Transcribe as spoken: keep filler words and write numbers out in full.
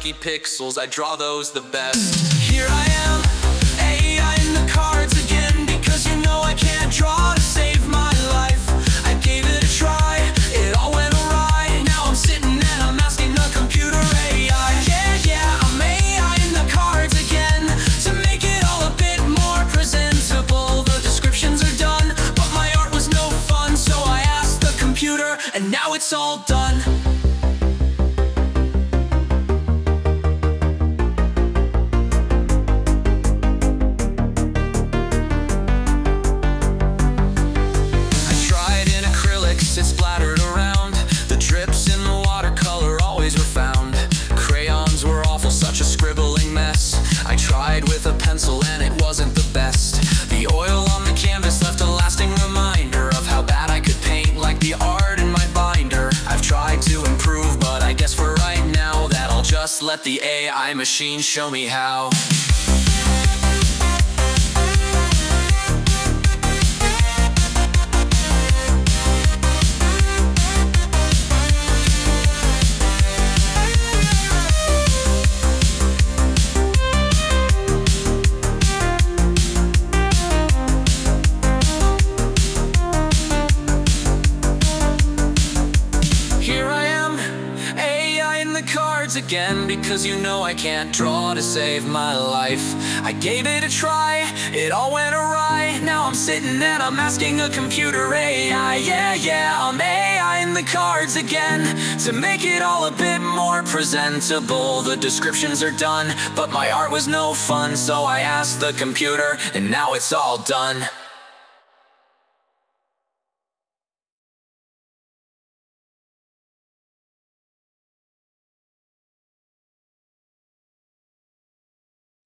chunky pixels, I draw those the best. Here I am, A I in the cards again, because you know I can't draw to save my life. I gave it a try, it all went awry. Now I'm sitting and I'm asking the computer A I. Yeah, yeah, I'm A I in the cards again, to make it all a bit more presentable. The descriptions are done, but my art was no fun, so I asked the computer, and now it's all done. It splattered around. The drips in the watercolor always were found. Crayons were awful, such a scribbling mess. I tried with a pencil and it wasn't the best. The oil on the canvas left a lasting reminder of how bad I could paint, like the art in my binder. I've tried to improve, but I guess for right now that I'll just let the A I machine show me how. Cards again, because you know I can't draw to save my life. I gave it a try, it all went awry. Now I'm sitting and I'm asking a computer A I. Yeah, yeah, I'm A I in the cards again, to make it all a bit more presentable. The descriptions are done, but my art was no fun, so I asked the computer, and now it's all done.